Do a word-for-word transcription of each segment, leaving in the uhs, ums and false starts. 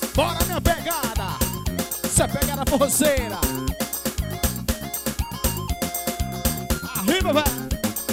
Bora, minha pegada. Essa é pegada forroceira. Arriba, velho.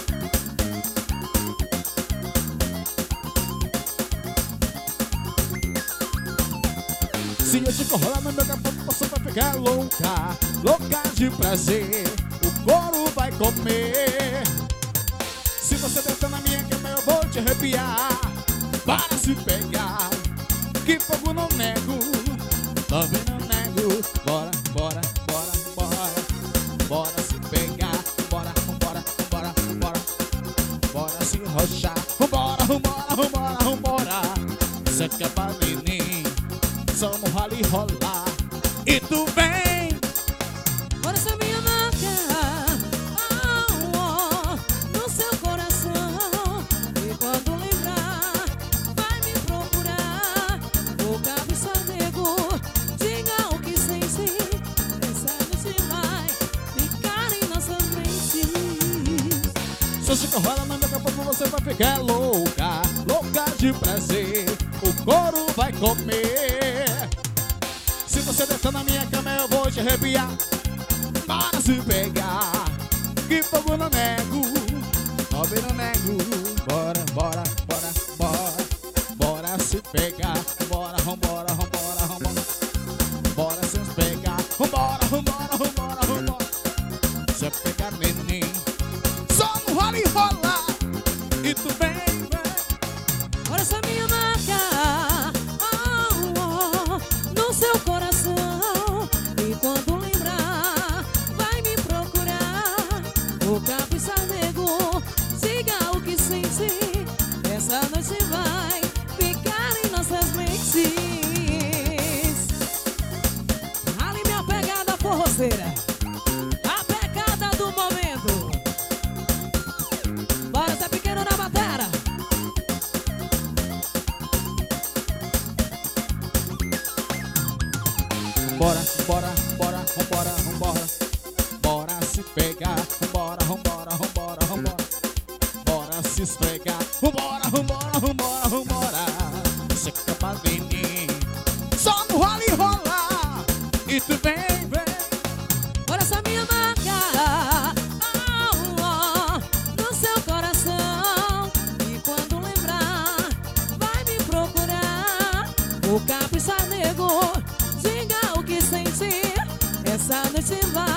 Se eu te enrolar no meu capô, você vai ficar louca, louca de prazer, o couro vai comer. Se você deitar na minha cama, eu vou te arrepiar. Para se pegar, que fogo não nego, também não nego. Bora, bora, bora, bora, bora se pegar. Bora, vambora, vambora, vambora, bora se rochar. Vambora, vambora, vambora, vambora. Você quer pra menino, só no rally rolar. E tu vem. Bora essa minha marca, oh, oh, no seu coração. E quando lembrar, vai me procurar. O cabeça nego, diga o que sente. Essa noite vai ficar em nossas mentes. Se eu te enrolar no meu capô, você vai ficar louca, louca de prazer, o couro vai comer. Se você deitar na minha cama, eu vou te arrepiar. Bora se pegar, que fogo não nego, também não nego. Bora, bora, bora, bora, bora se pegar. Bora, vambora, vambora, vambora, bora se pegar. Vambora, vambora, vambora, vambora. Se pegar neném, só no rola e rola. E tu vem, vem. Bora essa minha marca, oh, oh, no seu coração. E quando lembrar, vai me procurar. O cabeça nego, diga o que sente. Essa noite vai ficar em nossas mentes. Ali minha pegada forroceira, a pegada do momento. Bora, Zé Pequeno na batera. Bora, bora, bora, vambora, vambora, bora se pegar. Vambora, vambora, vambora, vambora, bora se esfregar. Vambora, vambora, vambora, vambora. Você quer pra menino, só no rola e rola. E tu vem, vem. Bora essa minha marca, oh, oh, no seu coração. E quando lembrar, vai me procurar. O cabeça nego, diga o que sente. Essa noite vai